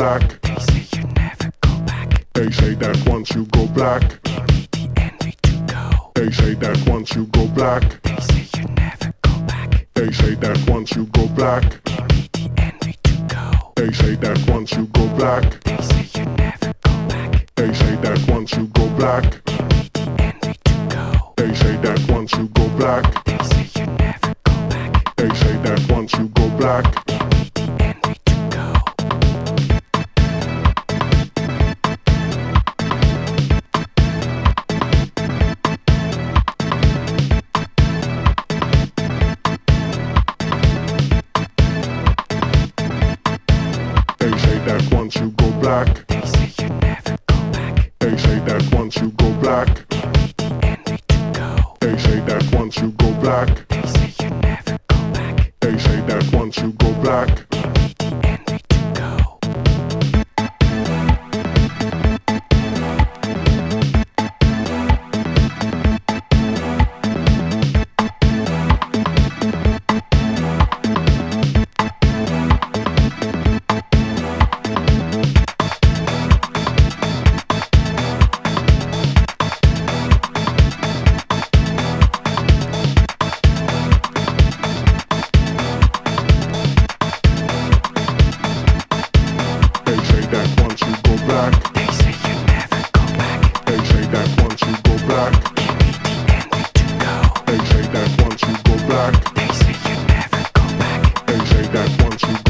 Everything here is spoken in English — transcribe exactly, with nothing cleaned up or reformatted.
black. They say you never go back. They say that once you go black. Maybe the envy to go. They say that once you go black. They say you never go back. They say that once you go black. Maybe the envy to go. They say that once you go black. They say you never go back. They say that once you go black. Maybe the envy to go. They say that once you go black. They say you never go back. They say that once you go black. Maybe the envy to go. They say that once you go black. They say you never go back. They say that once you go black. Maybe the envy to go. They say that once you go black. They say you never go back. They say that once you go black. Maybe the envy to go. They say that once you go black. They say you never go back. They say that once you go black. Maybe the envy to go. They say that once you go black. They say you never go back. They say that once you